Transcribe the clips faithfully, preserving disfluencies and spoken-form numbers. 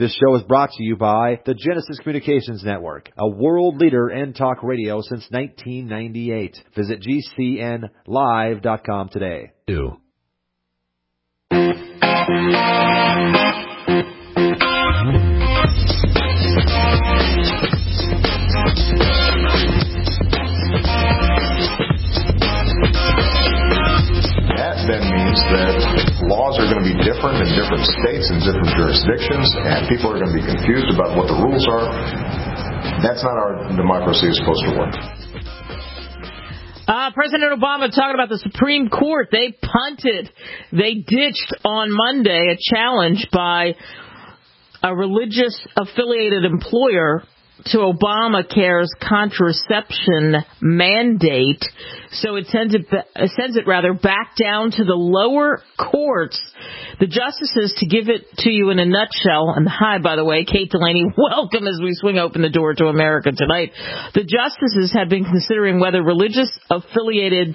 This show is brought to you by the Genesis Communications Network, a world leader in talk radio since nineteen ninety-eight. Visit G C N live dot com today. Ew. That then means that laws are going to be different in different states and different jurisdictions, and people are going to be confused about what the rules are. That's not how democracy is supposed to work. Uh, President Obama talking about the Supreme Court. They punted. They ditched on Monday a challenge by a religious affiliated employer to Obamacare's contraception mandate. So it sends it, sends it rather back down to the lower courts. The justices, to give it to you in a nutshell, and hi, by the way, Kate Delaney, welcome as we swing open the door to America tonight. The justices have been considering whether religious affiliated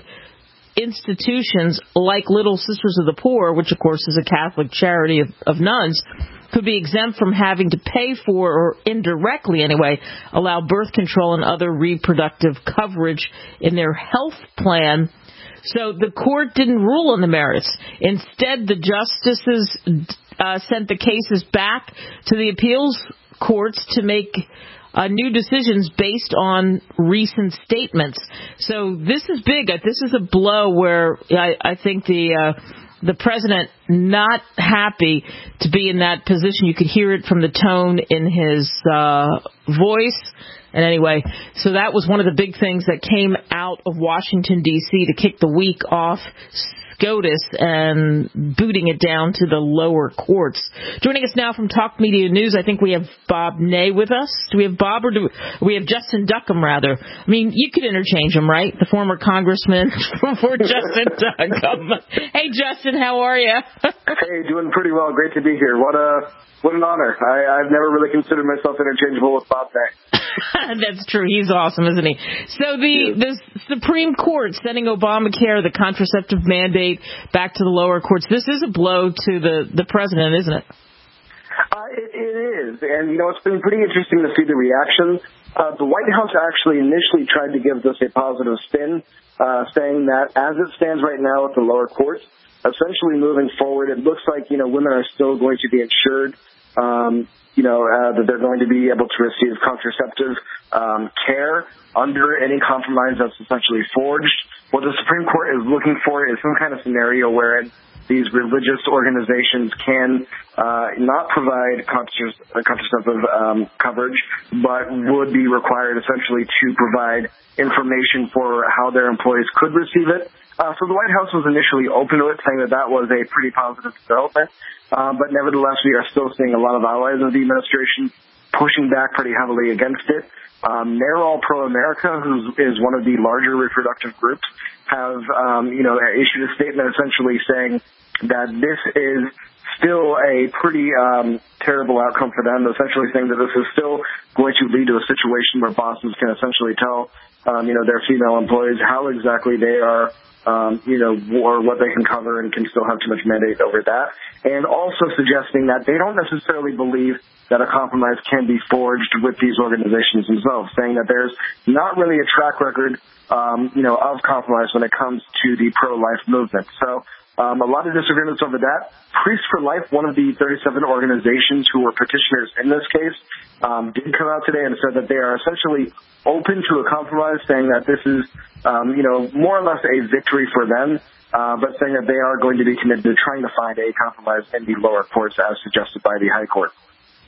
institutions like Little Sisters of the Poor, which of course is a Catholic charity of, of nuns, could be exempt from having to pay for, or indirectly anyway, allow birth control and other reproductive coverage in their health plan. So the court didn't rule on the merits. Instead, the justices uh, sent the cases back to the appeals courts to make uh, new decisions based on recent statements. So this is big. This is a blow where I, I think the uh, the president not happy to be in that position. You could hear it from the tone in his uh, voice. And anyway, so that was one of the big things that came out of Washington, D C to kick the week off SCOTUS and booting it down to the lower courts. Joining us now from Talk Media News, I think we have Bob Ney with us. Do we have Bob or do we have Justin Duckham, rather? I mean, you could interchange him, right? The former congressman for Justin Duckham. Hey, Justin, how are you? Hey, doing pretty well. Great to be here. What a what an honor. I, I've never really considered myself interchangeable with Bob Ney. That's true. He's awesome, isn't he? So the, the Supreme Court sending Obamacare, the contraceptive mandate, back to the lower courts. This is a blow to the, the president, isn't it? Uh, it, it is. And, you know, it's been pretty interesting to see the reaction. Uh, the White House actually initially tried to give this a positive spin, uh, saying that as it stands right now at the lower courts, essentially moving forward, it looks like, you know, women are still going to be insured. Um, you know, uh, that they're going to be able to receive contraceptive um, care under any compromise that's essentially forged. What the Supreme Court is looking for is some kind of scenario wherein these religious organizations can uh, not provide contraceptive um, coverage, but would be required essentially to provide information for how their employees could receive it. Uh, so the White House was initially open to it, saying that that was a pretty positive development. Uh, but nevertheless, we are still seeing a lot of allies of the administration pushing back pretty heavily against it. Um, NARAL Pro-America, who is one of the larger reproductive groups, have, um, you know, issued a statement essentially saying that this is still a pretty um, terrible outcome for them, essentially saying that this is still going to lead to a situation where bosses can essentially tell, um, you know, their female employees how exactly they are, um, you know, or what they can cover and can still have too much mandate over that. And also suggesting that they don't necessarily believe that a compromise can be forged with these organizations themselves, saying that there's not really a track record, um, you know, of compromise when it comes to the pro-life movement. So um, a lot of disagreements over that. Priests for Life, one of the thirty-seven organizations who were petitioners in this case, um, did come out today and said that they are essentially open to a compromise, saying that this is, um, you know, more or less a victory for them, uh, but saying that they are going to be committed to trying to find a compromise in the lower courts as suggested by the High Court.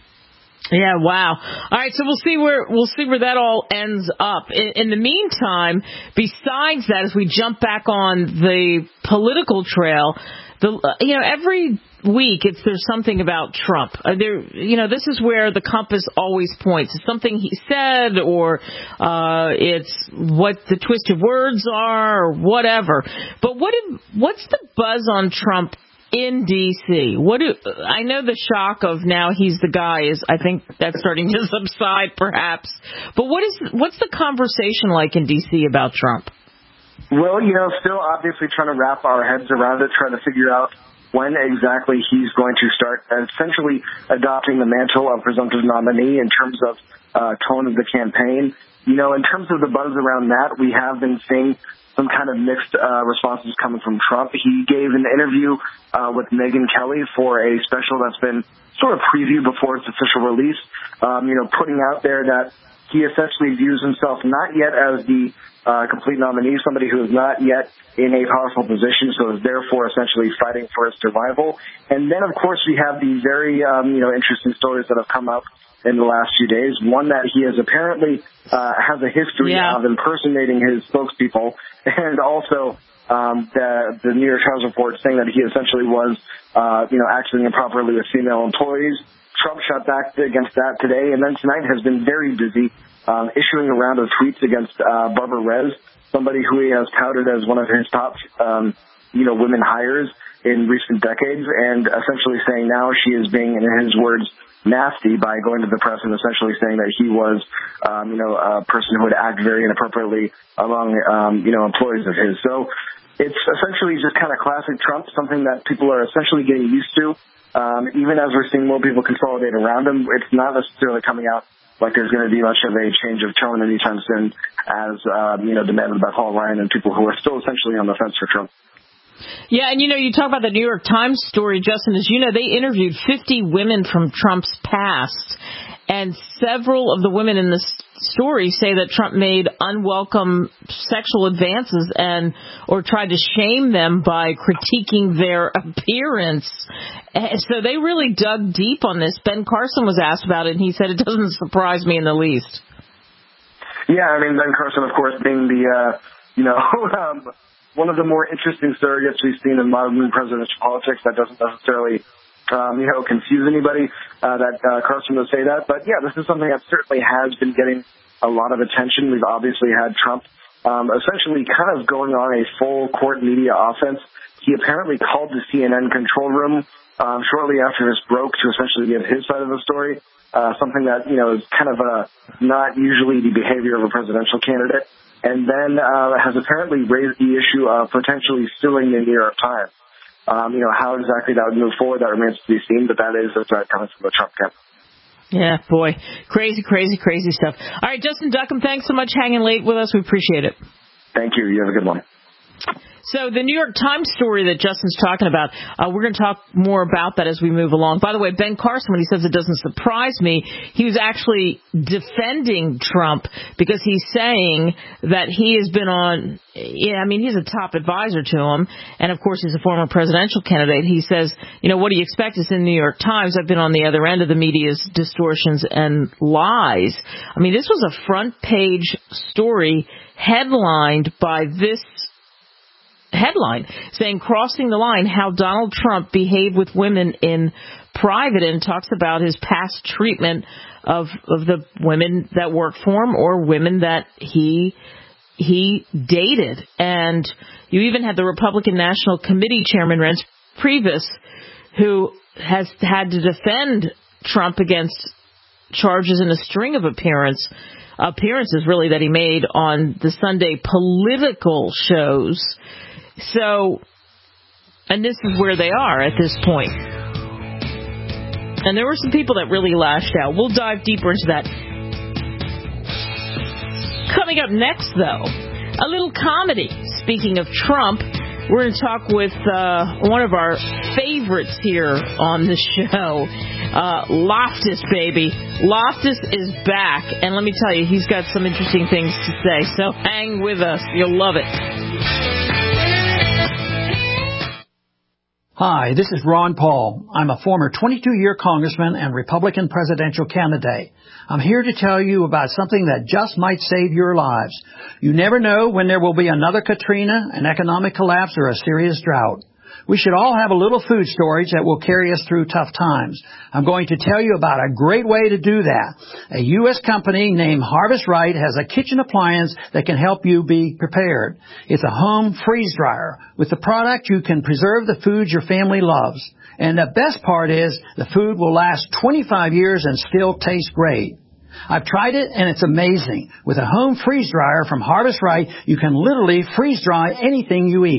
Yeah, wow. All right, so we'll see where we'll see where that all ends up. In, in the meantime, besides that, as we jump back on the political trail, the you know every week it's there's something about Trump. Uh, there, you know, this is where the compass always points. It's something he said, or uh, it's what the twisted words are, or whatever. But what if, what's the buzz on Trump in D C? What do I know? The shock of now he's the guy is, I think that's starting to subside, perhaps. But what is what's the conversation like in D C about Trump? Well, you know, still obviously trying to wrap our heads around it, trying to figure out when exactly he's going to start essentially adopting the mantle of presumptive nominee in terms of uh, tone of the campaign. You know, in terms of the buzz around that, we have been seeing some kind of mixed uh, responses coming from Trump. He gave an interview uh, with Megyn Kelly for a special that's been sort of previewed before its official release, um, you know, putting out there that he essentially views himself not yet as the uh, complete nominee, somebody who is not yet in a powerful position, so is therefore essentially fighting for his survival. And then, of course, we have the very, um, you know, interesting stories that have come up in the last few days. One that he has apparently uh, has a history yeah. of impersonating his spokespeople, and also um, the, the New York Times report saying that he essentially was, uh, you know, acting improperly with female employees. Trump shot back against that today, and then tonight has been very busy um, issuing a round of tweets against uh, Barbara Rez, somebody who he has touted as one of his top, um, you know, women hires in recent decades, and essentially saying now she is being, in his words, nasty by going to the press and essentially saying that he was, um, you know, a person who would act very inappropriately among, um, you know, employees of his. So it's essentially just kind of classic Trump, something that people are essentially getting used to. Um, even as we're seeing more people consolidate around him, it's not necessarily coming out like there's going to be much of a change of tone anytime soon, as, um, you know, demanded by Paul Ryan and people who are still essentially on the fence for Trump. Yeah, and you know, you talk about the New York Times story, Justin, as you know, they interviewed fifty women from Trump's past, and several of the women in this story say that Trump made unwelcome sexual advances and or tried to shame them by critiquing their appearance. So they really dug deep on this. Ben Carson was asked about it, and he said it doesn't surprise me in the least. Yeah, I mean, Ben Carson, of course, being the, uh, you know, um, one of the more interesting surrogates we've seen in modern presidential politics. That doesn't necessarily, um, you know, confuse anybody uh, that uh, Carson would say that. But, yeah, this is something that certainly has been getting a lot of attention. We've obviously had Trump um, essentially kind of going on a full court media offense. He apparently called the C N N control room um, shortly after this broke to essentially give his side of the story, uh, something that, you know, is kind of a, not usually the behavior of a presidential candidate. And then uh, has apparently raised the issue of potentially suing the New York Times. Um, you know, how exactly that would move forward, that remains to be seen, but that is a threat coming from the Trump camp. Yeah, boy. Crazy, crazy, crazy stuff. All right, Justin Duckham, thanks so much hanging late with us. We appreciate it. Thank you. You have a good one. So the New York Times story that Justin's talking about, uh, we're going to talk more about that as we move along. By the way, Ben Carson, when he says it doesn't surprise me, he was actually defending Trump because he's saying that he has been on, yeah, I mean, he's a top advisor to him. And, of course, he's a former presidential candidate. He says, you know, what do you expect? It's in the New York Times. I've been on the other end of the media's distortions and lies. I mean, this was a front page story headlined by this headline saying crossing the line, how Donald Trump behaved with women in private, and talks about his past treatment of of the women that work for him or women that he he dated. And you even had the Republican National Committee Chairman Reince Priebus, who has had to defend Trump against charges in a string of appearance appearances really that he made on the Sunday political shows. So, and this is where they are at this point. And there were some people that really lashed out. We'll dive deeper into that. Coming up next, though, a little comedy. Speaking of Trump, we're going to talk with uh, one of our favorites here on the show, uh, Loftus, baby. Loftus is back, and let me tell you, he's got some interesting things to say. So hang with us. You'll love it. Hi, this is Ron Paul. I'm a former twenty-two-year congressman and Republican presidential candidate. I'm here to tell you about something that just might save your lives. You never know when there will be another Katrina, an economic collapse, or a serious drought. We should all have a little food storage that will carry us through tough times. I'm going to tell you about a great way to do that. A U S company named Harvest Right has a kitchen appliance that can help you be prepared. It's a home freeze dryer. With the product, you can preserve the foods your family loves. And the best part is the food will last twenty-five years and still taste great. I've tried it, and it's amazing. With a home freeze dryer from Harvest Right, you can literally freeze dry anything you eat.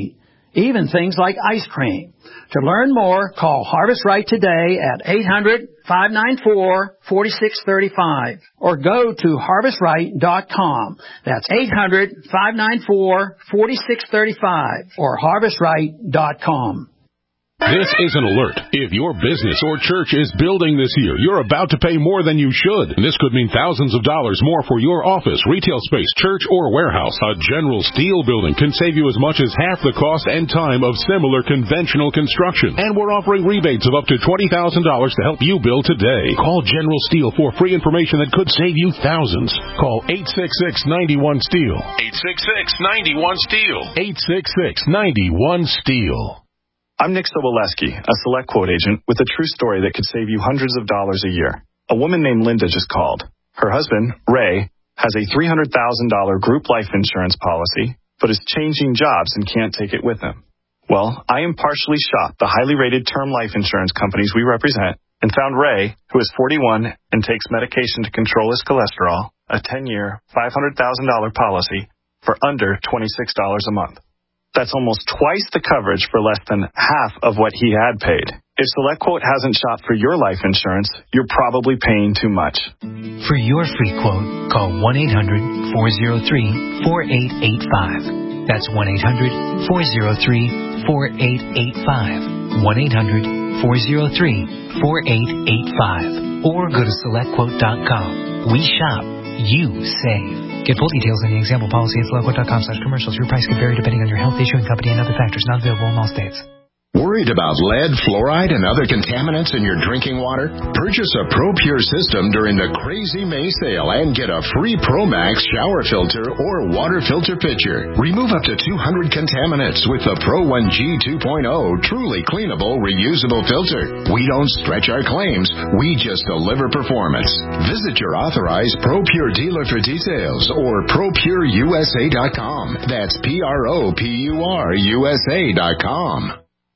even things like ice cream. To learn more, call Harvest Right today at eight hundred, five nine four, four six three five or go to harvest right dot com. That's eight hundred, five nine four, four six three five or harvest right dot com. This is an alert. If your business or church is building this year, you're about to pay more than you should. This could mean thousands of dollars more for your office, retail space, church, or warehouse. A General Steel building can save you as much as half the cost and time of similar conventional construction. And we're offering rebates of up to twenty thousand dollars to help you build today. Call General Steel for free information that could save you thousands. Call eight six six, nine one, STEEL. eight six six, nine one, STEEL. eight six six, nine one, STEEL. I'm Nick Soboleski, a Select Quote agent with a true story that could save you hundreds of dollars a year. A woman named Linda just called. Her husband, Ray, has a three hundred thousand dollars group life insurance policy, but is changing jobs and can't take it with him. Well, I impartially shopped the highly rated term life insurance companies we represent and found Ray, who is forty-one and takes medication to control his cholesterol, a ten-year, five hundred thousand dollars policy for under twenty-six dollars a month. That's almost twice the coverage for less than half of what he had paid. If SelectQuote hasn't shopped for your life insurance, you're probably paying too much. For your free quote, call one eight hundred, four oh three, four eight eight five. That's one eight hundred, four oh three, four eight eight five. one eight hundred, four oh three, four eight eight five. Or go to select quote dot com. We shop. You save. Get full details in the example policy at select quote dot com slash commercials. Your price can vary depending on your health, issuing company, and other factors. Not available in all states. Worried about lead, fluoride, and other contaminants in your drinking water? Purchase a ProPure system during the Crazy May sale and get a free ProMax shower filter or water filter pitcher. Remove up to two hundred contaminants with the Pro one G two point oh truly cleanable, reusable filter. We don't stretch our claims. We just deliver performance. Visit your authorized ProPure dealer for details or pro pure U S A dot com. That's P R O P U R U S A dot com.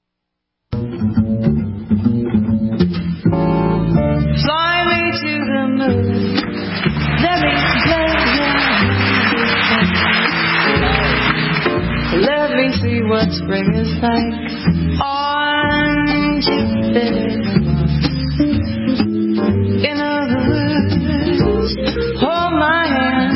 Fly me to the moon. Let me play down. Let me see what spring is like on Jupiter. In other words, hold my hand.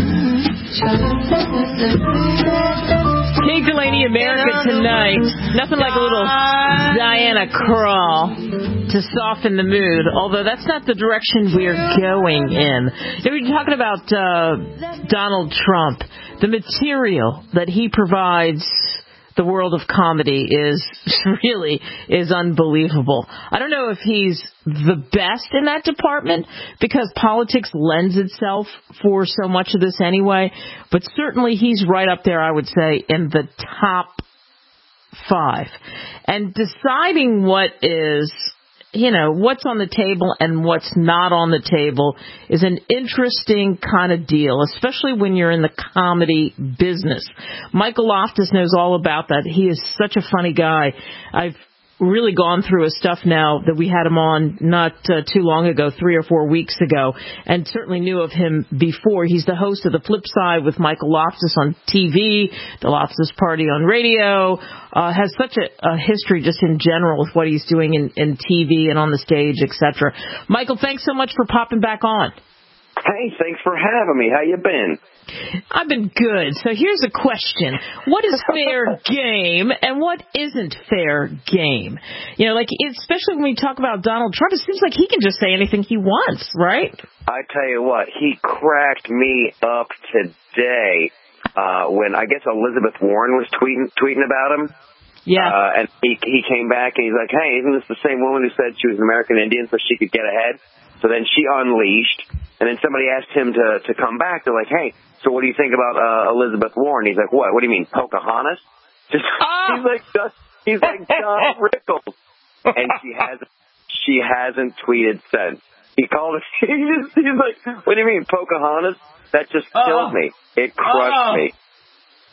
Kate Delaney, America Tonight. Nothing like a little Diana Krall to soften the mood, although that's not the direction we're going in. We were talking about uh, Donald Trump. The material that he provides the world of comedy is really is unbelievable. I don't know if he's the best in that department because politics lends itself for so much of this anyway, but certainly he's right up there, I would say, in the top five. And deciding what is, you know, what's on the table and what's not on the table is an interesting kind of deal, especially when you're in the comedy business. Michael Loftus knows all about that. He is such a funny guy. I've really gone through his stuff now that we had him on not uh, too long ago, three or four weeks ago, and certainly knew of him before. He's the host of The Flip Side with Michael Loftus on T V, The Loftus Party on radio, uh, has such a, a history just in general with what he's doing in, in T V and on the stage, et cetera. Michael, thanks so much for popping back on. Hey, thanks for having me. How you been? I've been good. So here's a question. What is fair game and what isn't fair game? You know, like, especially when we talk about Donald Trump, it seems like he can just say anything he wants, right? I tell you what, he cracked me up today uh, when I guess Elizabeth Warren was tweeting tweeting about him. Yeah. Uh, and he he came back and he's like, hey, isn't this the same woman who said she was an American Indian so she could get ahead? So then she unleashed, and then somebody asked him to, to come back. They're like, hey, so what do you think about uh, Elizabeth Warren? He's like, what? What do you mean, Pocahontas? Just oh! he's like just, he's like John Rickles, and she hasn't she hasn't tweeted since. He called it. He just, he's like, what do you mean, Pocahontas? That just killed oh. me. It crushed oh. me.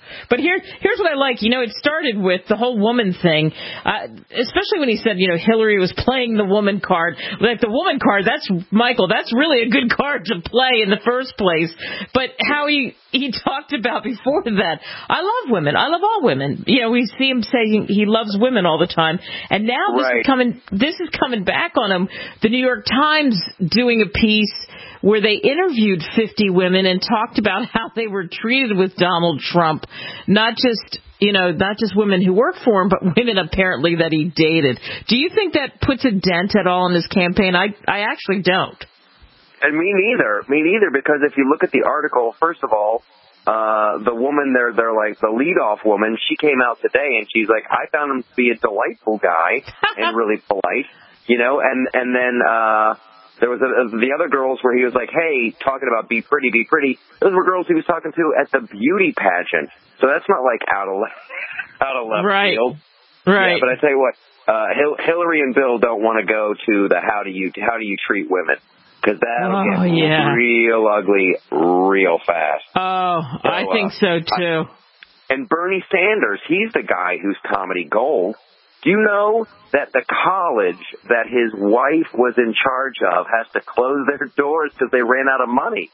But here, here's what I like. You know, it started with the whole woman thing, uh, especially when he said, you know, Hillary was playing the woman card. Like, the woman card, that's, Michael, that's really a good card to play in the first place. But how he, he talked about before that, I love women. I love all women. You know, we see him saying he loves women all the time. And now this right. is coming, this is coming back on him. The New York Times doing a piece where they interviewed fifty women and talked about how they were treated with Donald Trump, not just, you know, not just women who work for him, but women apparently that he dated. Do you think that puts a dent at all in his campaign? I, I actually don't. And me neither. Me neither, because if you look at the article, first of all, uh, the woman, they're, they're like the leadoff woman, she came out today and she's like, I found him to be a delightful guy and really polite, you know, and, and then, uh, there was a, the other girls where he was like, hey, talking about be pretty, be pretty. Those were girls he was talking to at the beauty pageant. So that's not like out of left, out of left right. field. Right. Yeah, but I tell you what, uh, Hil- Hillary and Bill don't want to go to the how do you, how do you treat women? Because that'll oh, get yeah. real ugly real fast. Oh, so, I think uh, so too. I, and Bernie Sanders, he's the guy who's comedy gold. Do you know that the college that his wife was in charge of has to close their doors because they ran out of money?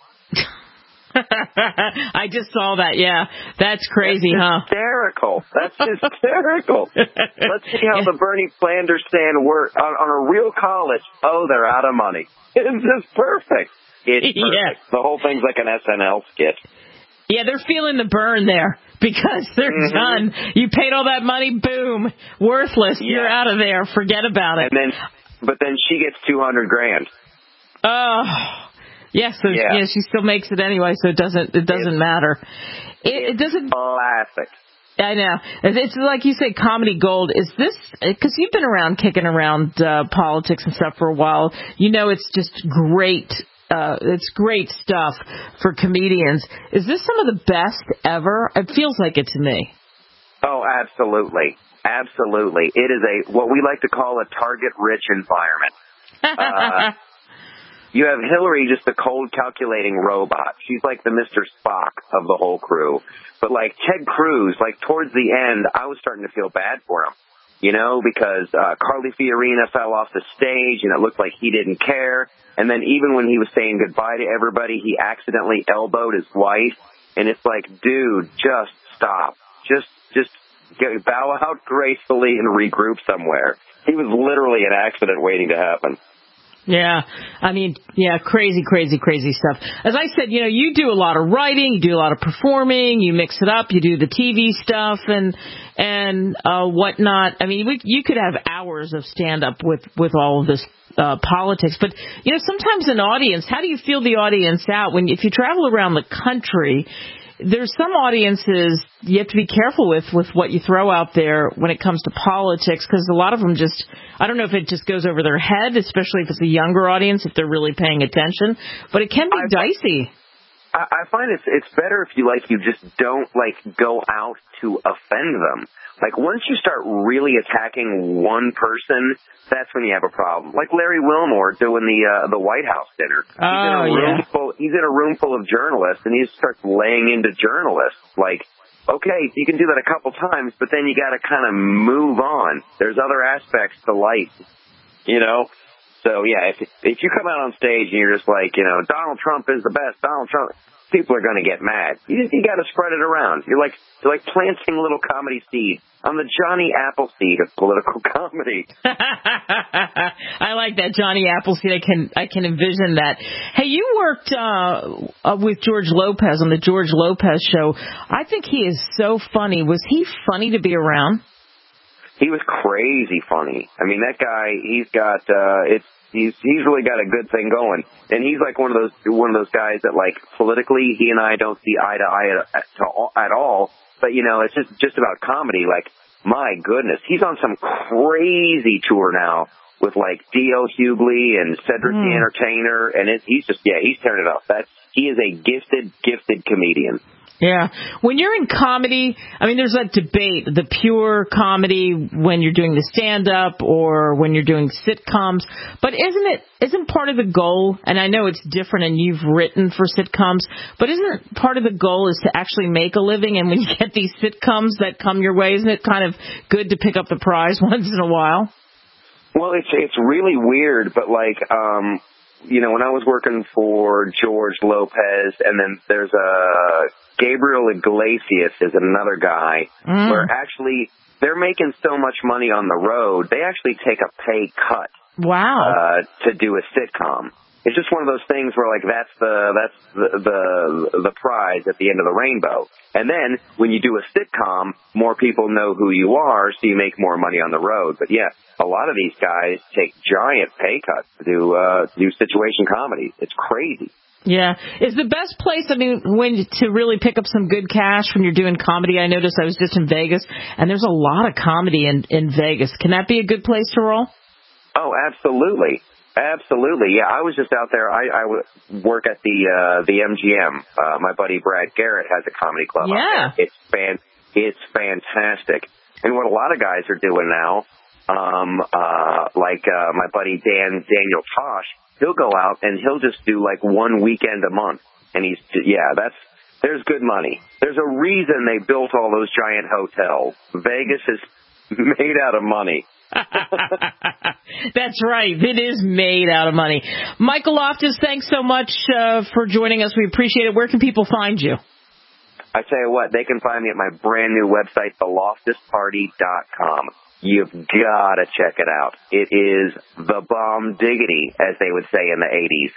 I just saw that, yeah. That's crazy, That's huh? hysterical. That's hysterical. Let's see how the Bernie Sanders stand work on, on a real college. Oh, they're out of money. It's just perfect. It's perfect. Yeah. The whole thing's like an S N L skit. Yeah, they're feeling the burn there because they're mm-hmm. done. You paid all that money, boom, worthless. Yeah. You're out of there. Forget about it. And then, but then she gets two hundred grand. Oh, yes. Yeah, so yeah. yeah, she still makes it anyway, so it doesn't. It doesn't it's, matter. It, it doesn't. Classic. I know. It's like you say, comedy gold. Is this, because you've been around kicking around uh, politics and stuff for a while, you know it's just great. Uh, it's great stuff for comedians. Is this some of the best ever? It feels like it to me. Oh, absolutely. Absolutely. It is a, what we like to call a target-rich environment. Uh, you have Hillary, just the cold calculating robot. She's like the Mister Spock of the whole crew. But like Ted Cruz, like towards the end, I was starting to feel bad for him, you know, because uh, Carly Fiorina fell off the stage and it looked like he didn't care. And then even when he was saying goodbye to everybody, he accidentally elbowed his wife. And it's like, dude, just stop. Just, just get, bow out gracefully and regroup somewhere. He was literally an accident waiting to happen. Yeah, I mean, yeah, crazy, crazy, crazy stuff. As I said, you know, you do a lot of writing, you do a lot of performing, you mix it up, you do the T V stuff and and uh, whatnot. I mean, we, you could have hours of stand-up with, with all of this uh, politics. But, you know, sometimes an audience, how do you feel the audience out? When if you travel around the country, there's some audiences you have to be careful with, with what you throw out there when it comes to politics, because a lot of them just, I don't know if it just goes over their head, especially if it's a younger audience, if they're really paying attention, but it can be I, dicey. I, I find it's, it's better if you, like, you just don't, like, go out to offend them. Like, once you start really attacking one person, that's when you have a problem. Like Larry Wilmore doing the uh, the White House dinner. He's, oh, in a room yeah. full, he's in a room full of journalists, and he starts laying into journalists. Like, okay, you can do that a couple times, but then you got to kind of move on. There's other aspects to life, you know? So, yeah, if if you come out on stage and you're just like, you know, Donald Trump is the best, Donald Trump, people are going to get mad. You you got to spread it around. You're like you're like planting little comedy seeds. I'm the Johnny Appleseed of political comedy. I like that, Johnny Appleseed. I can I can envision that. Hey, you worked uh, with George Lopez on the George Lopez show. I think he is so funny. Was he funny to be around? He was crazy funny. I mean, that guy, he's got, uh, it's, he's, he's really got a good thing going. And he's like one of those, one of those guys that, like, politically, he and I don't see eye to eye at, at all. But, you know, it's just, just about comedy. Like, my goodness, he's on some crazy tour now with like D L Hughley and Cedric mm. the Entertainer, and it, he's just yeah, he's tearing it up. That's he is a gifted, gifted comedian. Yeah. When you're in comedy, I mean, there's that debate, the pure comedy when you're doing the stand-up or when you're doing sitcoms. But isn't it, isn't part of the goal, and I know it's different and you've written for sitcoms, but isn't part of the goal is to actually make a living? And when you get these sitcoms that come your way, isn't it kind of good to pick up the prize once in a while? Well, it's, it's really weird, but like, um, you know, when I was working for George Lopez, and then there's a Gabriel Iglesias is another guy, mm. where actually they're making so much money on the road, they actually take a pay cut. Wow. Uh, to do a sitcom. It's just one of those things where, like, that's the that's the, the the prize at the end of the rainbow. And then when you do a sitcom, more people know who you are, so you make more money on the road. But yeah, a lot of these guys take giant pay cuts to do uh, do situation comedy. It's crazy. Yeah. Is the best place, I mean, when to really pick up some good cash when you're doing comedy? I noticed I was just in Vegas, and there's a lot of comedy in, in Vegas. Can that be a good place to roll? Oh, absolutely. Absolutely. Yeah, I was just out there. I, I work at the uh, the M G M. Uh, my buddy Brad Garrett has a comedy club yeah. out there. It's, fan, it's fantastic. And what a lot of guys are doing now, um, uh, like uh, my buddy Dan Daniel Tosh, he'll go out and he'll just do like one weekend a month. And he's, yeah, that's, there's good money. There's a reason they built all those giant hotels. Vegas is made out of money. That's right. It is made out of money. Michael Loftus, thanks so much uh, for joining us. We appreciate it. Where can people find you? I tell you what, they can find me at my brand new website, the loftus party dot com. You've got to check it out. It is the bomb diggity, as they would say in the eighties.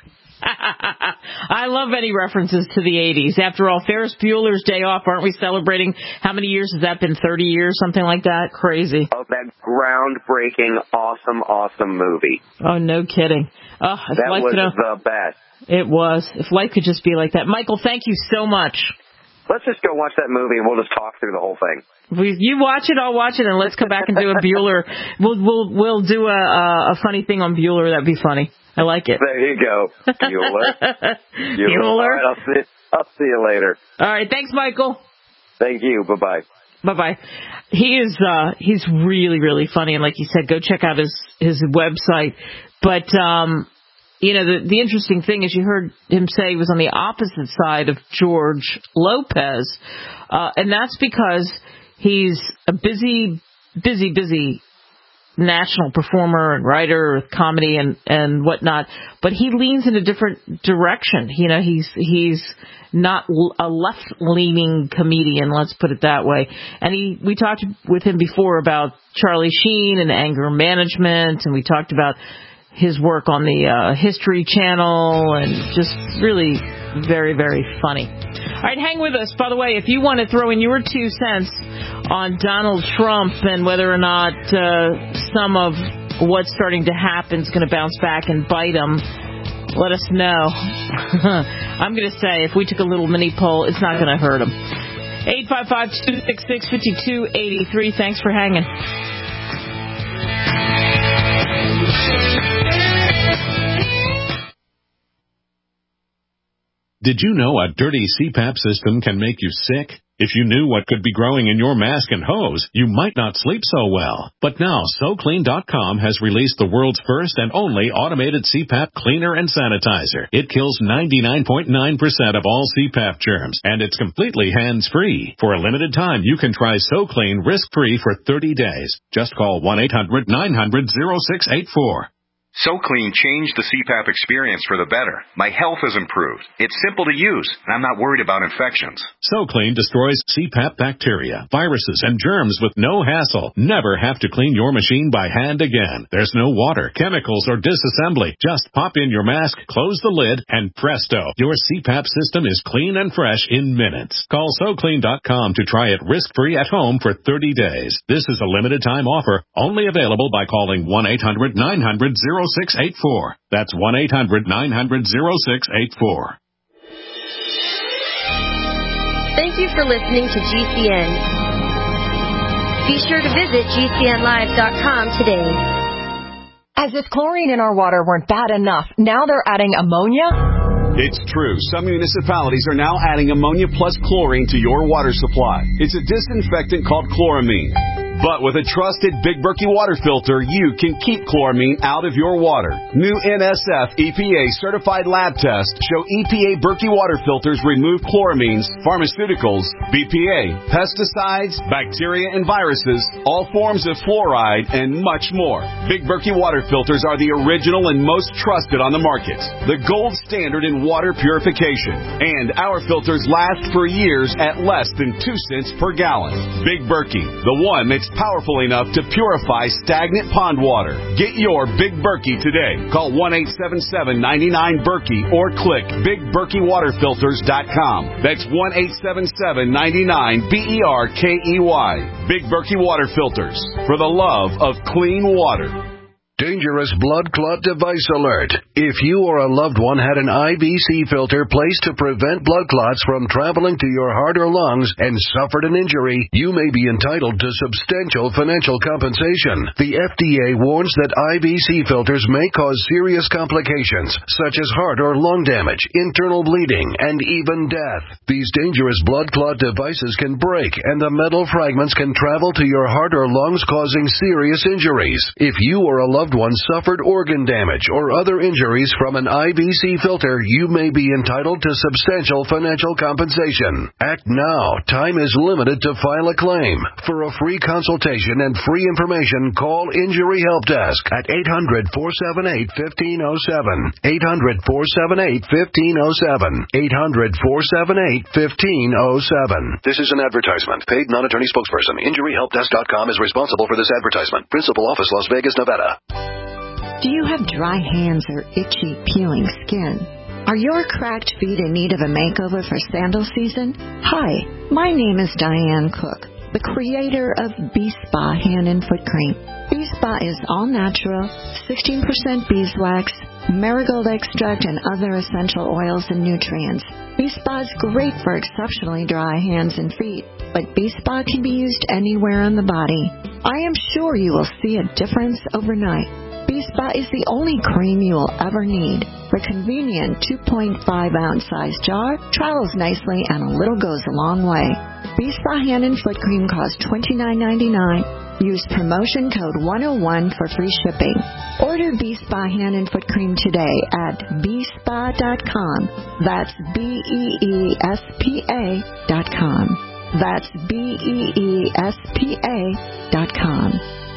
I love any references to the eighties. After all, Ferris Bueller's Day Off, aren't we celebrating? How many years has that been? thirty years, something like that? Crazy. Oh, that groundbreaking, awesome, awesome movie. Oh, no kidding. Oh, that was could, uh, the best. It was. If life could just be like that. Michael, thank you so much. Let's just go watch that movie and we'll just talk through the whole thing. We, you watch it, I'll watch it, and let's come back and do a Bueller. We'll we'll we'll do a a, a funny thing on Bueller. That'd be funny. I like it. There you go, Bueller. Bueller. Bueller. All right, I'll see. I'll see you later. All right, thanks, Michael. Thank you. Bye bye. Bye bye. He is uh he's really really funny, and like you said, go check out his his website. But um. You know, the, the interesting thing is you heard him say he was on the opposite side of George Lopez, uh, and that's because he's a busy, busy, busy national performer and writer of comedy and, and whatnot, but he leans in a different direction. You know, he's he's not a left-leaning comedian, let's put it that way. And he we talked with him before about Charlie Sheen and anger management, and we talked about his work on the uh, History Channel, and just really very, very funny. All right, hang with us. By the way, if you want to throw in your two cents on Donald Trump and whether or not uh, some of what's starting to happen is going to bounce back and bite him, let us know. I'm going to say if we took a little mini poll, it's not going to hurt him. eight five five, two six six, five two eight three. Thanks for hanging. Did you know a dirty C PAP system can make you sick? If you knew what could be growing in your mask and hose, you might not sleep so well. But now, So Clean dot com has released the world's first and only automated C PAP cleaner and sanitizer. It kills ninety-nine point nine percent of all C PAP germs, and it's completely hands-free. For a limited time, you can try So Clean risk-free for thirty days. Just call one eight hundred nine hundred oh six eight four. So Clean changed the C PAP experience for the better. My health has improved. It's simple to use, and I'm not worried about infections. So Clean destroys C PAP bacteria, viruses, and germs with no hassle. Never have to clean your machine by hand again. There's no water, chemicals, or disassembly. Just pop in your mask, close the lid, and presto, your C PAP system is clean and fresh in minutes. Call So Clean dot com to try it risk-free at home for thirty days. This is a limited-time offer, only available by calling one eight hundred nine hundred oh six eight four. That's one eight hundred nine hundred oh six eight four. Thank you for listening to G C N. Be sure to visit G C N live dot com today. As if chlorine in our water weren't bad enough, now they're adding ammonia? It's true. Some municipalities are now adding ammonia plus chlorine to your water supply. It's a disinfectant called chloramine. But with a trusted Big Berkey water filter, you can keep chloramine out of your water. New N S F E P A certified lab tests show E P A Berkey water filters remove chloramines, pharmaceuticals, B P A, pesticides, bacteria and viruses, all forms of fluoride, and much more. Big Berkey water filters are the original and most trusted on the market. The gold standard in water purification. And our filters last for years at less than two cents per gallon. Big Berkey, the one that's powerful enough to purify stagnant pond water. Get your Big Berkey today. Call one eight seven seven, nine nine, Berkey or click big berkey water filters dot com. That's one eight seven seven, nine nine, B E R K E Y. Big Berkey Water Filters. For the love of clean water. Dangerous blood clot device alert. If you or a loved one had an I V C filter placed to prevent blood clots from traveling to your heart or lungs and suffered an injury, you may be entitled to substantial financial compensation. The F D A warns that I V C filters may cause serious complications, such as heart or lung damage, internal bleeding, and even death. These dangerous blood clot devices can break, and the metal fragments can travel to your heart or lungs, causing serious injuries. If you or a loved one suffered organ damage or other injuries from an I V C filter, you may be entitled to substantial financial compensation. Act now. Time is limited to file a claim. For a free consultation and free information, call Injury Help Desk at eight hundred, four seven eight, one five zero seven. eight hundred, four seven eight, one five zero seven. eight hundred, four seven eight, one five zero seven. This is an advertisement. Paid non-attorney spokesperson. Injury Help Desk dot com is responsible for this advertisement. Principal office, Las Vegas, Nevada. Do you have dry hands or itchy, peeling skin? Are your cracked feet in need of a makeover for sandal season? Hi, my name is Diane Cook, the creator of B-Spa Hand and Foot Cream. B-Spa is all natural, sixteen percent beeswax, marigold extract, and other essential oils and nutrients. B-Spa is great for exceptionally dry hands and feet, but B-Spa can be used anywhere on the body. I am sure you will see a difference overnight. B-Spa is the only cream you will ever need. The convenient two point five ounce size jar travels nicely and a little goes a long way. B-Spa Hand and Foot Cream costs twenty-nine ninety-nine. Use promotion code one oh one for free shipping. Order B-Spa Hand and Foot Cream today at B spa dot com. That's B E E S P A dot com. That's B E E S P A dot com.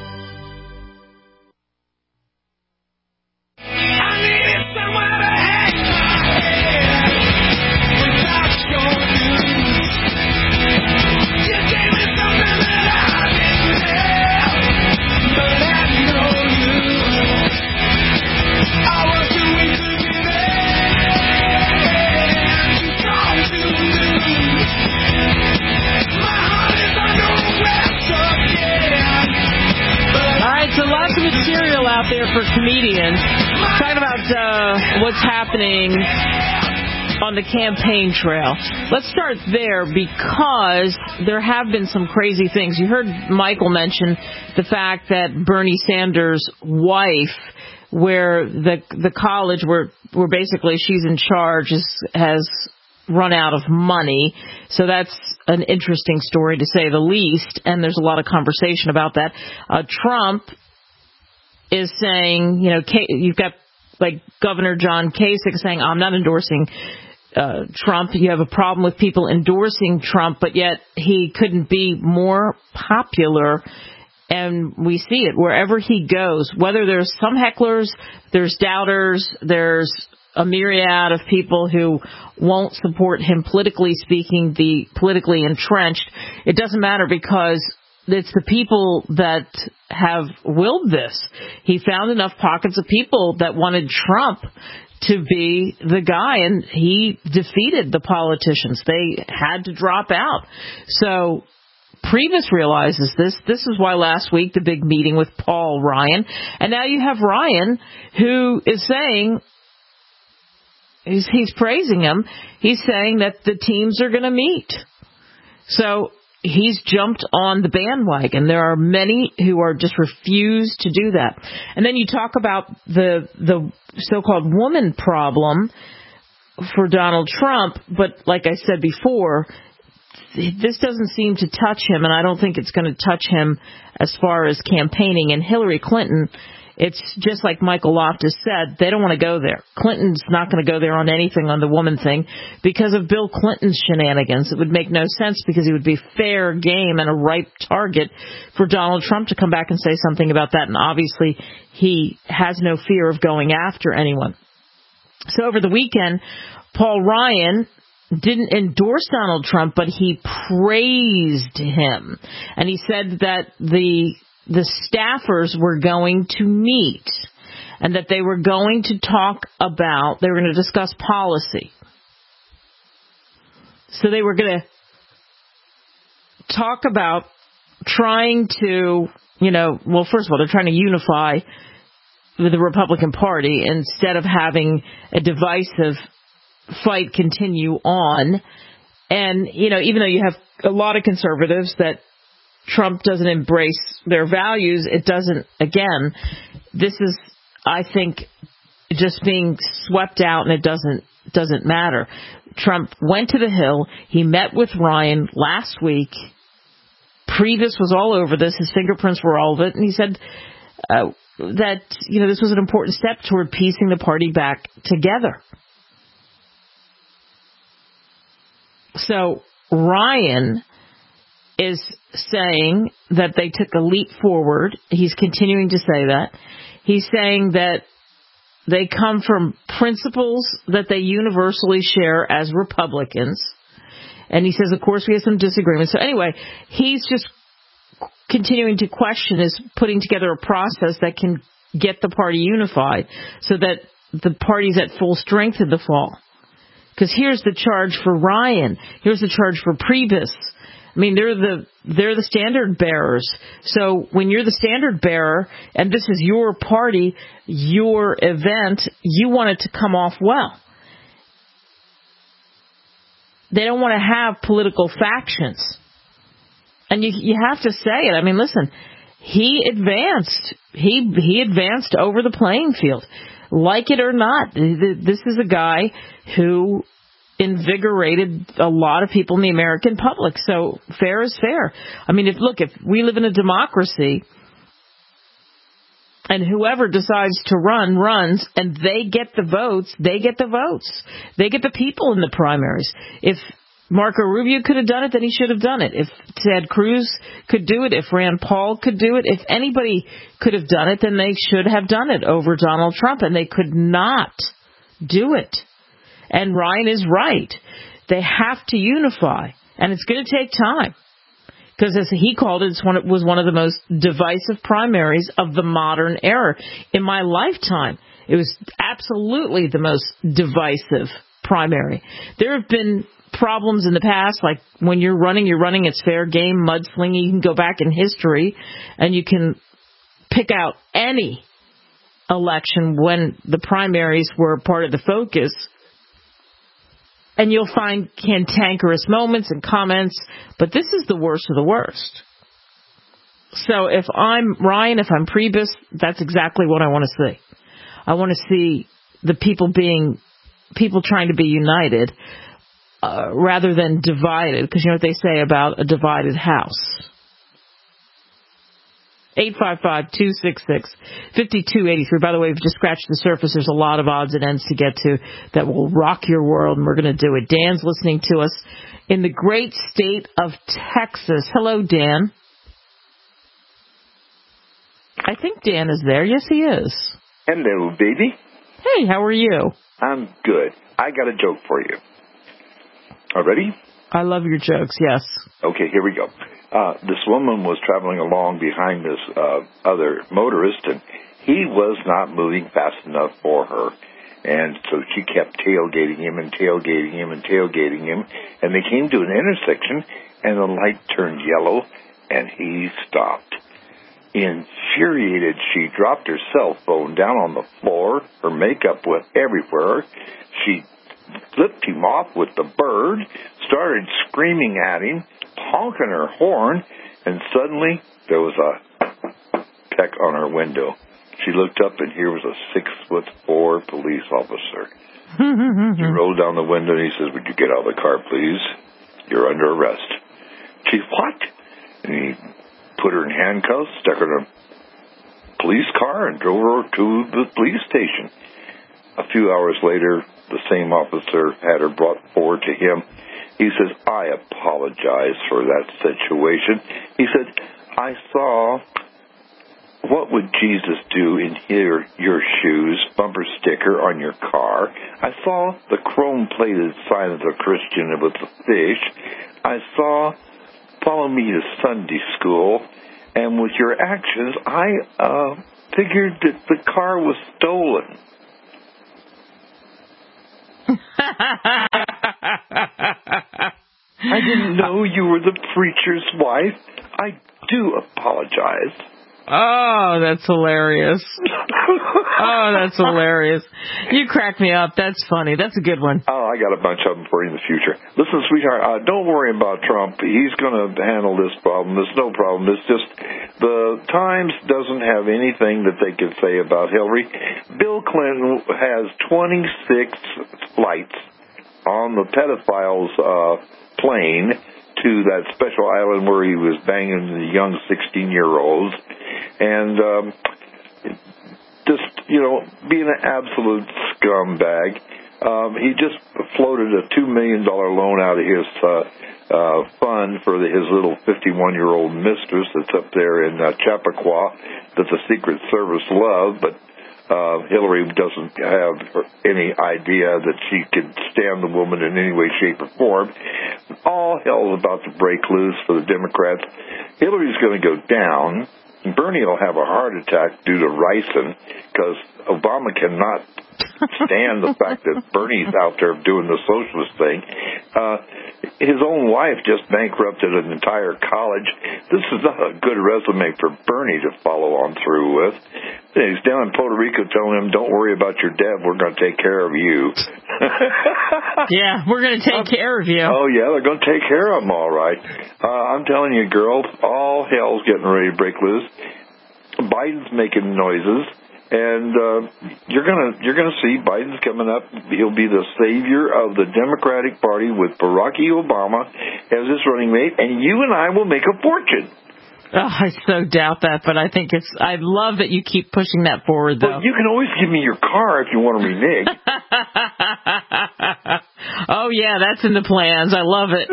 Out there for comedians talking about uh, what's happening on the campaign trail. Let's start there because there have been some crazy things. You heard Michael mention the fact that Bernie Sanders' wife, where the the college where where basically she's in charge, is, has run out of money. So that's an interesting story to say the least, and there's a lot of conversation about that. Uh, Trump is saying, you know, you've got like Governor John Kasich saying, I'm not endorsing uh, Trump. You have a problem with people endorsing Trump, but yet he couldn't be more popular. And we see it wherever he goes, whether there's some hecklers, there's doubters, there's a myriad of people who won't support him politically speaking, the politically entrenched. It doesn't matter because it's the people that have willed this. He found enough pockets of people that wanted Trump to be the guy, and he defeated the politicians. They had to drop out. So Priebus realizes this. This is why last week the big meeting with Paul Ryan. And now you have Ryan who is saying, he's, he's praising him. He's saying that the teams are going to meet. So he's jumped on the bandwagon. There are many who are just refuse to do that. And then you talk about the the so-called woman problem for Donald Trump, but like I said before, this doesn't seem to touch him, and I don't think it's going to touch him as far as campaigning. And Hillary Clinton, it's just like Michael Loftus said, they don't want to go there. Clinton's not going to go there on anything on the woman thing because of Bill Clinton's shenanigans. It would make no sense because he would be fair game and a ripe target for Donald Trump to come back and say something about that. And obviously he has no fear of going after anyone. So over the weekend, Paul Ryan didn't endorse Donald Trump, but he praised him. And he said that the the staffers were going to meet and that they were going to talk about, they were going to discuss policy. So they were going to talk about trying to, you know, well, first of all, they're trying to unify the Republican Party instead of having a divisive fight continue on. And, you know, even though you have a lot of conservatives that Trump doesn't embrace their values, it doesn't, again, this is, I think, just being swept out, and it doesn't doesn't matter. Trump went to the Hill. He met with Ryan last week. Priebus was all over this. His fingerprints were all of it. And he said uh, that, you know, this was an important step toward piecing the party back together. So Ryan is saying that they took a leap forward. He's continuing to say that. He's saying that they come from principles that they universally share as Republicans. And he says, of course, we have some disagreements. So anyway, he's just continuing to question, is putting together a process that can get the party unified so that the party's at full strength in the fall. Because here's the charge for Ryan. Here's the charge for Priebus. I mean, they're the they're the standard bearers. So when you're the standard bearer and this is your party, your event, you want it to come off well. They don't want to have political factions. And you you have to say it. I mean, listen, he advanced. He he advanced over the playing field. Like it or not, this is a guy who invigorated a lot of people in the American public. So fair is fair. I mean, if look, if we live in a democracy and whoever decides to run, runs, and they get the votes, they get the votes. They get the people in the primaries. If Marco Rubio could have done it, then he should have done it. If Ted Cruz could do it, if Rand Paul could do it, if anybody could have done it, then they should have done it over Donald Trump, and they could not do it. And Ryan is right. They have to unify, and it's going to take time. Because as he called it, it's one, it was one of the most divisive primaries of the modern era. In my lifetime, it was absolutely the most divisive primary. There have been problems in the past, like when you're running, you're running, it's fair game, mudslinging. You can go back in history, and you can pick out any election when the primaries were part of the focus. And you'll find cantankerous moments and comments, but this is the worst of the worst. So if I'm Ryan, if I'm Priebus, that's exactly what I want to see. I want to see the people being, people trying to be united uh, rather than divided, because you know what they say about a divided house. eight five five, two six six, five two eight three. By the way, we've just scratched the surface. There's a lot of odds and ends to get to that will rock your world, and we're going to do it. Dan's listening to us in the great state of Texas. Hello, Dan. I think Dan is there. Yes, he is. Hello, baby. Hey, how are you? I'm good. I got a joke for you. All ready? I love your jokes, yes. Okay, here we go. Uh, this woman was traveling along behind this uh, other motorist, and he was not moving fast enough for her. And so she kept tailgating him and tailgating him and tailgating him. And they came to an intersection, and the light turned yellow, and he stopped. Infuriated, she dropped her cell phone down on the floor. Her makeup went everywhere. She flipped him off with the bird, started screaming at him, honking her horn, and suddenly there was a peck on her window. She looked up, and here was a six-foot-four police officer. He rolled down the window, and he says, "Would you get out of the car, please? You're under arrest." She, "What?" And he put her in handcuffs, stuck her in a police car, and drove her to the police station. A few hours later, the same officer had her brought forward to him. He says, "I apologize for that situation." He said, "I saw, what would Jesus do in your, your shoes, bumper sticker on your car. I saw the chrome-plated sign of the Christian with the fish. I saw, follow me to Sunday school. And with your actions, I uh, figured that the car was stolen." "I didn't know you were the preacher's wife. I do apologize." Oh, that's hilarious. Oh, that's hilarious. You crack me up. That's funny. That's a good one. Oh, I got a bunch of them for you in the future. Listen, sweetheart, uh, don't worry about Trump. He's going to handle this problem. There's no problem. It's just the Times doesn't have anything that they can say about Hillary. Bill Clinton has twenty-six flights on the pedophile's uh, plane to that special island where he was banging the young sixteen-year-olds. And um, just, you know, being an absolute scumbag. Um, he just floated a two million dollars loan out of his uh, uh, fund for the, his little fifty-one-year-old mistress that's up there in uh, Chappaqua that the Secret Service love, but uh, Hillary doesn't have any idea that she could stand the woman in any way, shape, or form. All hell's about to break loose for the Democrats. Hillary's going to go down. Bernie will have a heart attack due to ricin because Obama cannot stand the fact that Bernie's out there doing the socialist thing. Uh, his own wife just bankrupted an entire college. This is not a good resume for Bernie to follow on through with. He's down in Puerto Rico telling him, "Don't worry about your debt. We're going to take care of you." Yeah, we're going to take care of you. Oh, yeah, they're going to take care of him all right. Uh, I'm telling you, girl, all hell's getting ready to break loose. Biden's making noises. And uh, you're gonna you're gonna see Biden's coming up. He'll be the savior of the Democratic Party with Barack Obama as his running mate, and you and I will make a fortune. Oh, I so doubt that, but I think it's. I love that you keep pushing that forward, though. Well, you can always give me your car if you want to renege. Oh yeah, that's in the plans. I love it.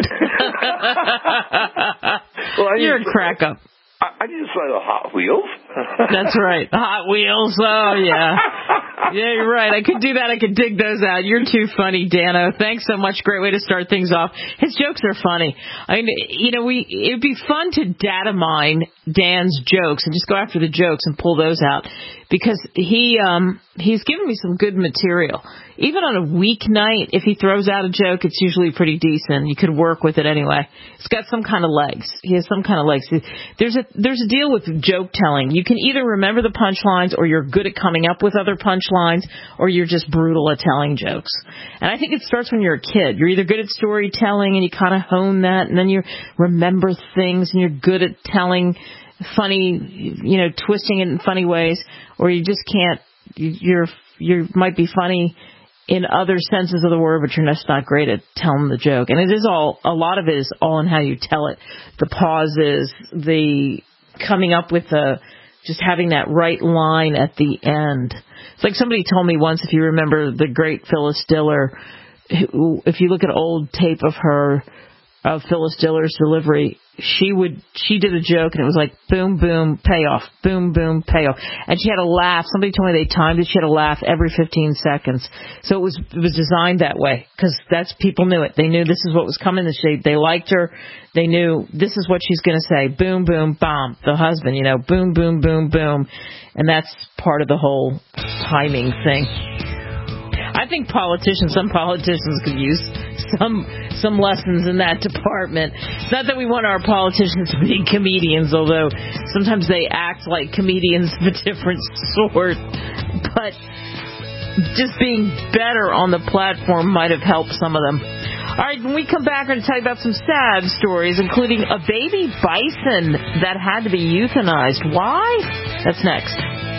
Well, I You're a crack up. I just saw the Hot Wheels. That's right. Hot Wheels. Oh, yeah. Yeah, you're right. I could do that. I could dig those out. You're too funny, Dano. Thanks so much. Great way to start things off. His jokes are funny. I mean, you know, we it'd be fun to data mine Dan's jokes and just go after the jokes and pull those out because he um he's given me some good material. Even on a weeknight, if he throws out a joke, it's usually pretty decent. You could work with it anyway. It's got some kind of legs. He has some kind of legs. There's a there's a deal with joke telling. You can either remember the punchlines, or you're good at coming up with other punchlines, or you're just brutal at telling jokes. And I think it starts when you're a kid. You're either good at storytelling and you kind of hone that, and then you remember things and you're good at telling funny, you know, twisting it in funny ways, or you just can't. You're you might be funny in other senses of the word, but you're just not great at telling the joke. And it is all, a lot of it is all in how you tell it. The pauses, the coming up with the, just having that right line at the end. It's like somebody told me once, if you remember the great Phyllis Diller, who, if you look at old tape of her, of Phyllis Diller's delivery, she would, she did a joke and it was like boom, boom, payoff, boom, boom, payoff. And she had a laugh. Somebody told me they timed it. She had a laugh every fifteen seconds. So it was, it was designed that way because that's, people knew it. They knew this is what was coming. They, they liked her. They knew this is what she's going to say. Boom, boom, bomb. The husband, you know, boom, boom, boom, boom. And that's part of the whole timing thing. I think politicians, some politicians could use some some lessons in that department. It's not that we want our politicians to be comedians, although sometimes they act like comedians of a different sort. But just being better on the platform might have helped some of them. All right, when we come back, I'm going to tell you about some sad stories, including a baby bison that had to be euthanized. Why? That's next.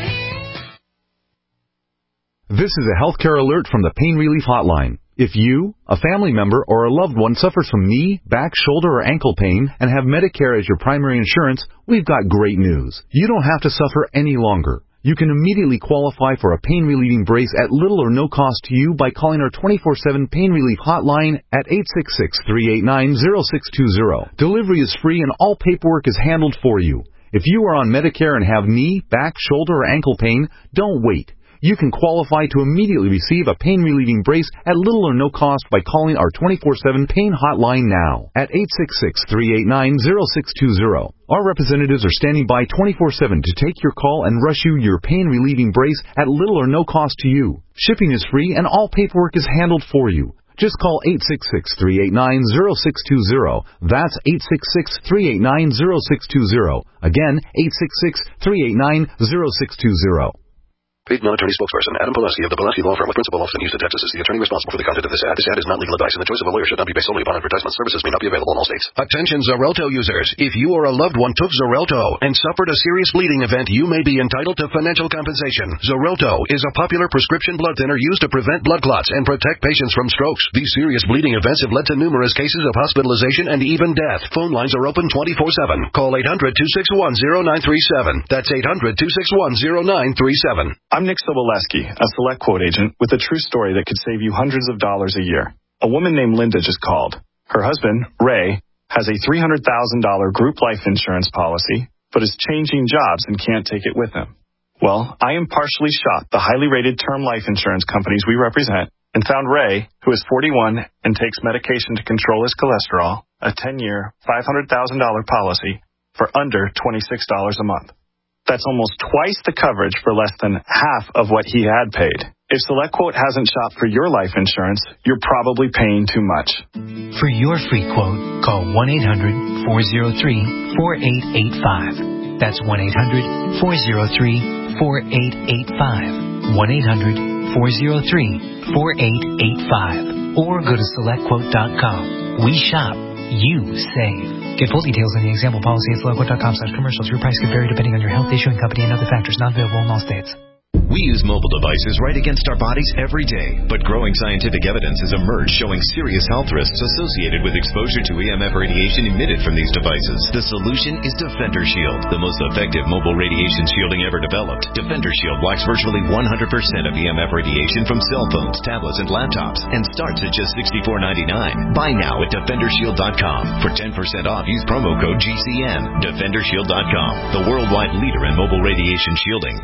This is a healthcare alert from the Pain Relief Hotline. If you, a family member, or a loved one suffers from knee, back, shoulder, or ankle pain and have Medicare as your primary insurance, we've got great news. You don't have to suffer any longer. You can immediately qualify for a pain-relieving brace at little or no cost to you by calling our twenty-four seven Pain Relief Hotline at eight six six, three eight nine, zero six two zero. Delivery is free and all paperwork is handled for you. If you are on Medicare and have knee, back, shoulder, or ankle pain, don't wait. You can qualify to immediately receive a pain-relieving brace at little or no cost by calling our twenty-four seven Pain Hotline now at eight six six, three eight nine, zero six two zero. Our representatives are standing by twenty-four seven to take your call and rush you your pain-relieving brace at little or no cost to you. Shipping is free and all paperwork is handled for you. Just call eight six six, three eight nine, zero six two zero. That's eight six six, three eight nine, zero six two zero. Again, eight six six, three eight nine, zero six two zero. Paid non-attorney spokesperson Adam Pulaski of the Pulaski Law Firm with principal office in Houston, Texas is the attorney responsible for the content of this ad. This ad is not legal advice, and the choice of a lawyer should not be based solely upon advertisement. Services may not be available in all states. Attention Xarelto users. If you or a loved one took Xarelto and suffered a serious bleeding event, you may be entitled to financial compensation. Xarelto is a popular prescription blood thinner used to prevent blood clots and protect patients from strokes. These serious bleeding events have led to numerous cases of hospitalization and even death. Phone lines are open twenty-four seven. Call eight hundred, two six one, zero nine three seven. That's eight hundred, two six one, zero nine three seven. I'm Nick Soboleski, a select quote agent with a true story that could save you hundreds of dollars a year. A woman named Linda just called. Her husband, Ray, has a three hundred thousand dollars group life insurance policy, but is changing jobs and can't take it with him. Well, I impartially shot the highly rated term life insurance companies we represent and found Ray, who is forty-one and takes medication to control his cholesterol, a ten-year, five hundred thousand dollars policy for under twenty-six dollars a month. That's almost twice the coverage for less than half of what he had paid. If SelectQuote hasn't shopped for your life insurance, you're probably paying too much. For your free quote, call one eight hundred, four oh three, four eight eight five. That's one eight hundred, four oh three, four eight eight five. one eight hundred, four oh three, four eight eight five. Or go to select quote dot com. We shop. You save. Get full details on the example policy at select quote dot com slash commercials. Your price could vary depending on your health, issuing company, and other factors not available in all states. We use mobile devices right against our bodies every day, but growing scientific evidence has emerged showing serious health risks associated with exposure to E M F radiation emitted from these devices. The solution is Defender Shield, the most effective mobile radiation shielding ever developed. Defender Shield blocks virtually one hundred percent of E M F radiation from cell phones, tablets, and laptops, and starts at just sixty-four ninety-nine. Buy now at defender shield dot com. For ten percent off, use promo code G C N. defender shield dot com, the worldwide leader in mobile radiation shielding.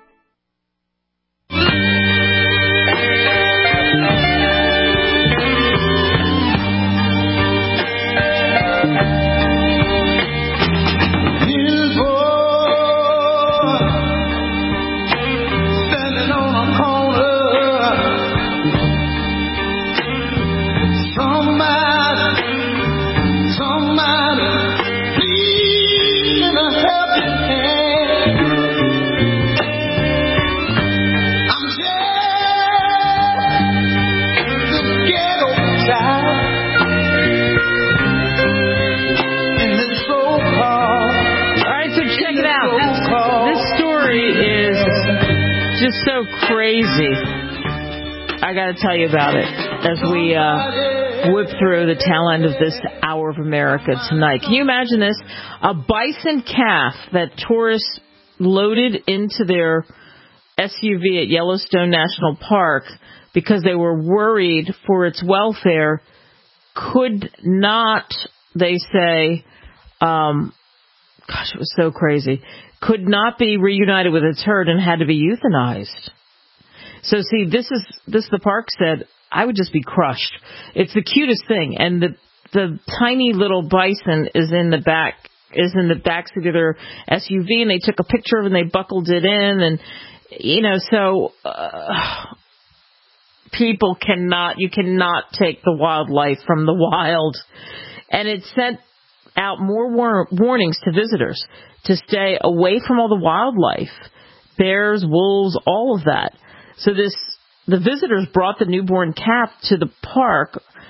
So crazy. I got to tell you about it as we uh, whip through the tail end of this hour of America tonight. Can you imagine this? A bison calf that tourists loaded into their S U V at Yellowstone National Park because they were worried for its welfare could not, they say, um, gosh, it was so crazy, could not be reunited with its herd and had to be euthanized. So see, this is this the park said, I would just be crushed. It's the cutest thing, and the the tiny little bison is in the back is in the backseat of their S U V, and they took a picture of it and they buckled it in, and you know, so uh, people cannot you cannot take the wildlife from the wild, and it sent out more war- warnings to visitors to stay away from all the wildlife, bears, wolves, all of that. So this, the visitors brought the newborn calf to the park,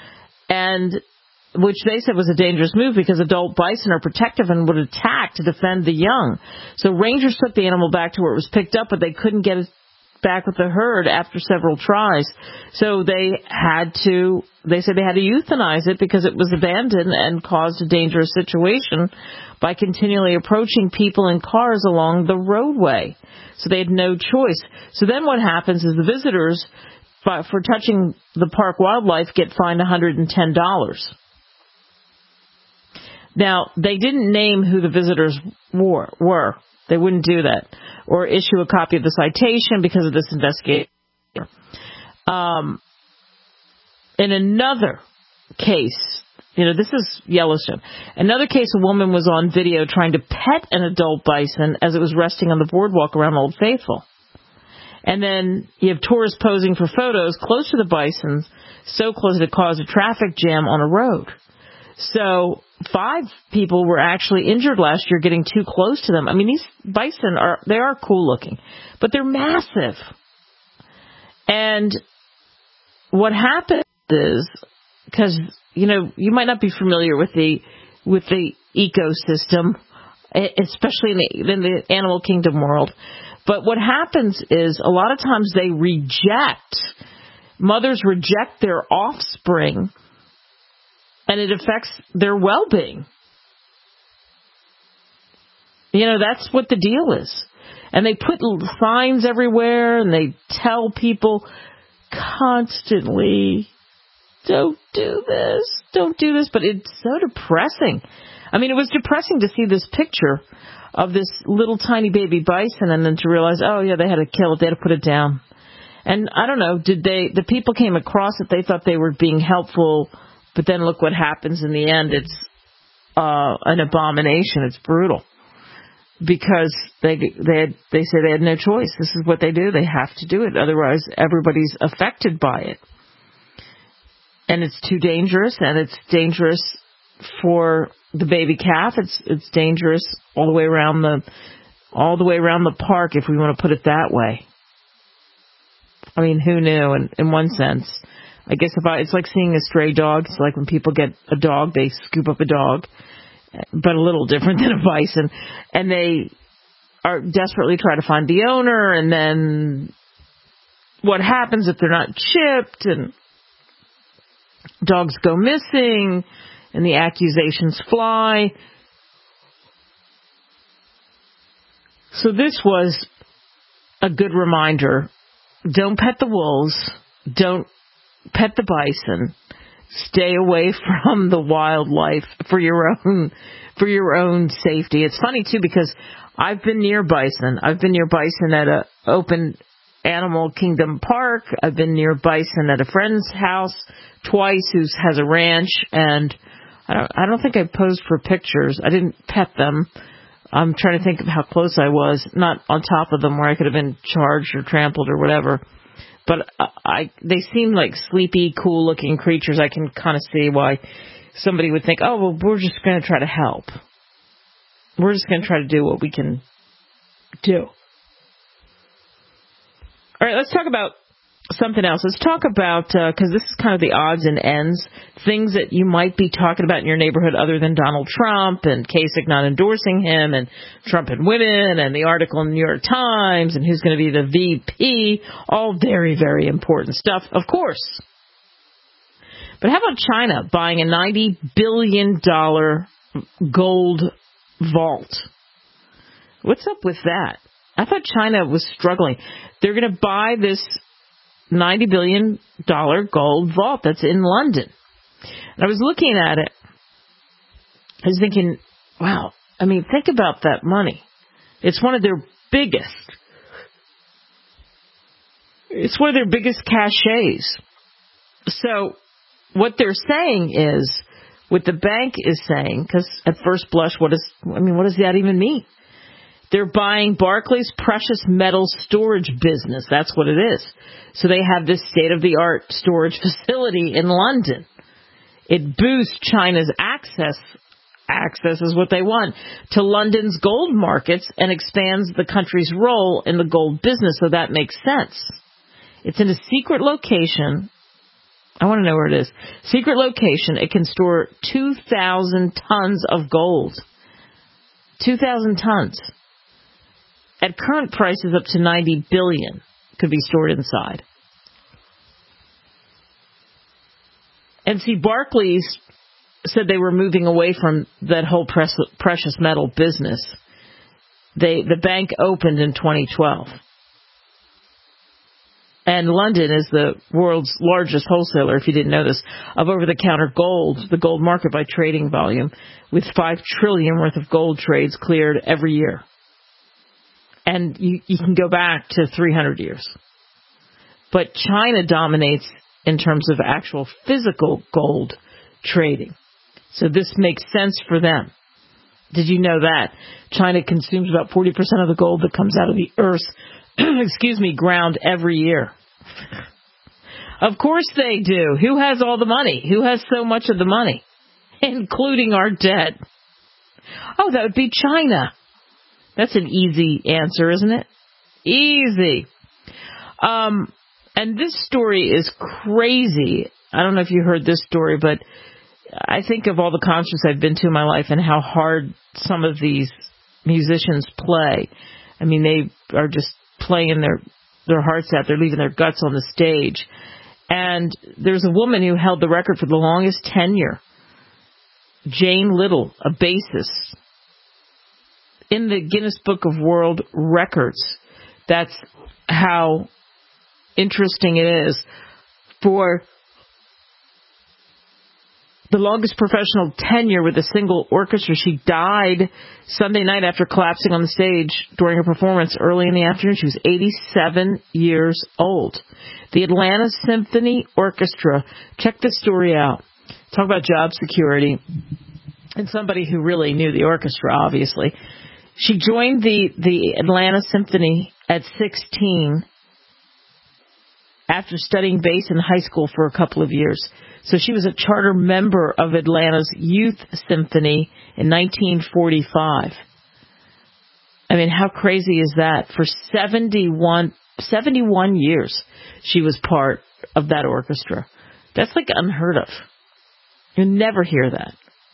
and which they said was a dangerous move because adult bison are protective and would attack to defend the young. So rangers took the animal back to where it was picked up, but they couldn't get it back with the herd after several tries. So they had to, they said they had to euthanize it because it was abandoned and caused a dangerous situation by continually approaching people in cars along the roadway. So they had no choice. So then what happens is the visitors, for touching the park wildlife, get fined one hundred ten dollars. Now, they didn't name who the visitors were. were. They wouldn't do that or issue a copy of the citation because of this investigation. Um, in another case, you know, this is Yellowstone. Another case, a woman was on video trying to pet an adult bison as it was resting on the boardwalk around Old Faithful. And then you have tourists posing for photos close to the bison, so close that it caused a traffic jam on a road. So five people were actually injured last year getting too close to them. I mean, these bison are, they are cool looking, but they're massive. And what happens is, because, you know, you might not be familiar with the, with the ecosystem, especially in the, in the animal kingdom world. But what happens is a lot of times they reject, mothers reject their offspring, and it affects their well-being. You know, that's what the deal is. And they put signs everywhere, and they tell people constantly, don't do this, don't do this. But it's so depressing. I mean, it was depressing to see this picture of this little tiny baby bison and then to realize, oh, yeah, they had to kill it, they had to put it down. And I don't know, did they, the people came across it, they thought they were being helpful, but then look what happens in the end. It's uh, an abomination. It's brutal. Because they they had, they say they had no choice. This is what they do. They have to do it. Otherwise, everybody's affected by it. And it's too dangerous, and it's dangerous for the baby calf. It's it's dangerous all the way around the all the way around the park, if we want to put it that way. I mean, who knew? In, in one sense, I guess if I, it's like seeing a stray dog. It's like when people get a dog, they scoop up a dog, but a little different than a bison, and they are desperately trying to find the owner. And then what happens if they're not chipped? And dogs go missing, and the accusations fly. So this was a good reminder. Don't pet the wolves. Don't pet the bison. Stay away from the wildlife for your own for your own safety. It's funny too, because I've been near bison. I've been near bison at a open animal kingdom park. I've been near bison at a friend's house twice who has a ranch, and I don't I don't think I posed for pictures. I didn't pet them. I'm trying to think of how close I was, not on top of them where I could have been charged or trampled or whatever. But I, they seem like sleepy, cool-looking creatures. I can kind of see why somebody would think, oh, well, we're just going to try to help. We're just going to try to do what we can do. All right, let's talk about something else. Let's talk about, because uh, this is kind of the odds and ends, things that you might be talking about in your neighborhood other than Donald Trump and Kasich not endorsing him and Trump and women and the article in the New York Times and who's going to be the V P. All very, very important stuff, of course. But how about China buying a ninety billion dollars gold vault? What's up with that? I thought China was struggling. They're going to buy this ninety billion dollars gold vault that's in London. And I was looking at it. I was thinking, wow, I mean, think about that money. It's one of their biggest. It's one of their biggest cachets. So what they're saying is, what the bank is saying, because at first blush, what is, I mean, what does that even mean? They're buying Barclays' precious metals storage business. That's what it is. So they have this state-of-the-art storage facility in London. It boosts China's access, access is what they want, to London's gold markets and expands the country's role in the gold business, so that makes sense. It's in a secret location I want to know where it is. Secret location. It can store two thousand tons of gold. two thousand tons. At current prices, up to ninety billion could be stored inside. And see, Barclays said they were moving away from that whole precious metal business. They, the bank opened in twenty twelve. And London is the world's largest wholesaler, if you didn't know this, of over-the-counter gold, the gold market by trading volume, with five trillion dollars worth of gold trades cleared every year. And you, you can go back to three hundred years. But China dominates in terms of actual physical gold trading. So this makes sense for them. Did you know that? China consumes about forty percent of the gold that comes out of the Earth's excuse me, ground every year. Of course they do. Who has all the money? Who has so much of the money? Including our debt. Oh, that would be China. That's an easy answer, isn't it? Easy. Um, and this story is crazy. I don't know if you heard this story, but I think of all the concerts I've been to in my life and how hard some of these musicians play. I mean, they are just playing their their hearts out. They're leaving their guts on the stage. And there's a woman who held the record for the longest tenure. Jane Little, a bassist, in the Guinness Book of World Records. That's how interesting it is. For the longest professional tenure with a single orchestra, she died Sunday night after collapsing on the stage during her performance early in the afternoon. She was eighty-seven years old. The Atlanta Symphony Orchestra. Check this story out. Talk about job security. And somebody who really knew the orchestra, obviously. She joined the, the Atlanta Symphony at sixteen after studying bass in high school for a couple of years. So she was a charter member of Atlanta's Youth Symphony in nineteen forty-five. I mean, how crazy is that? For seventy-one, seventy-one years, she was part of that orchestra. That's like unheard of. You never hear that.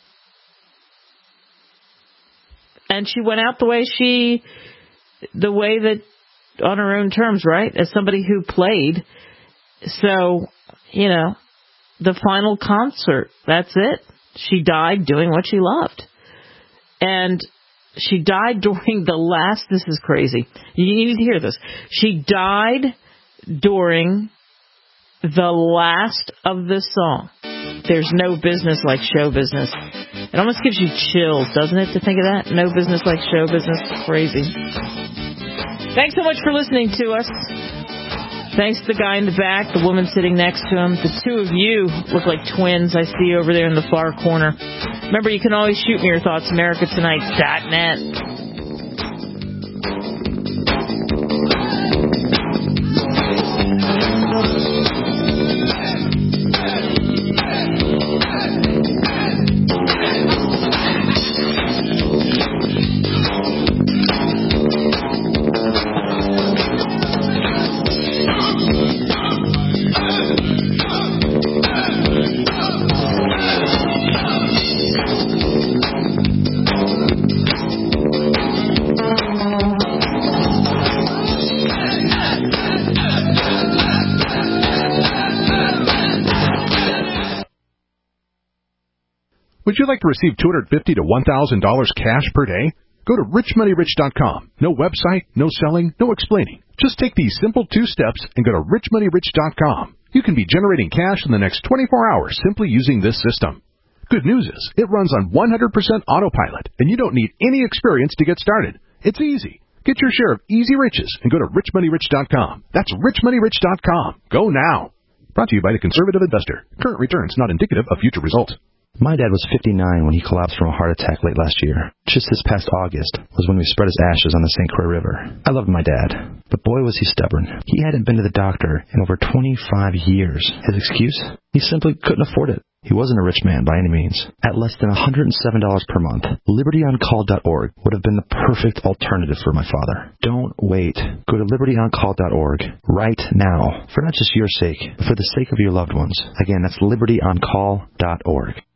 And she went out the way she, the way that, on her own terms, right? As somebody who played. So, you know, the final concert, that's it. She died doing what she loved. And she died during the last, this is crazy. You need to hear this. She died during the last of the song. There's no business like show business. It almost gives you chills, doesn't it, to think of that? No business like show business. Crazy. Thanks so much for listening to us. Thanks to the guy in the back, the woman sitting next to him. The two of you look like twins I see over there in the far corner. Remember, you can always shoot me your thoughts, America Tonight dot net. Would you like to receive two hundred fifty dollars to one thousand dollars cash per day? Go to rich money rich dot com. No website, no selling, no explaining. Just take these simple two steps and go to rich money rich dot com. You can be generating cash in the next twenty-four hours simply using this system. Good news is, it runs on one hundred percent autopilot, and you don't need any experience to get started. It's easy. Get your share of easy riches and go to rich money rich dot com. That's rich money rich dot com. Go now. Brought to you by the Conservative Investor. Current returns not indicative of future results. My dad was fifty-nine when he collapsed from a heart attack late last year. Just this past August was when we spread his ashes on the Saint Croix River. I loved my dad, but boy was he stubborn. He hadn't been to the doctor in over twenty-five years. His excuse? He simply couldn't afford it. He wasn't a rich man by any means. At less than one hundred seven dollars per month, liberty on call dot org would have been the perfect alternative for my father. Don't wait. Go to liberty on call dot org right now, for not just your sake, but for the sake of your loved ones. Again, that's liberty on call dot org.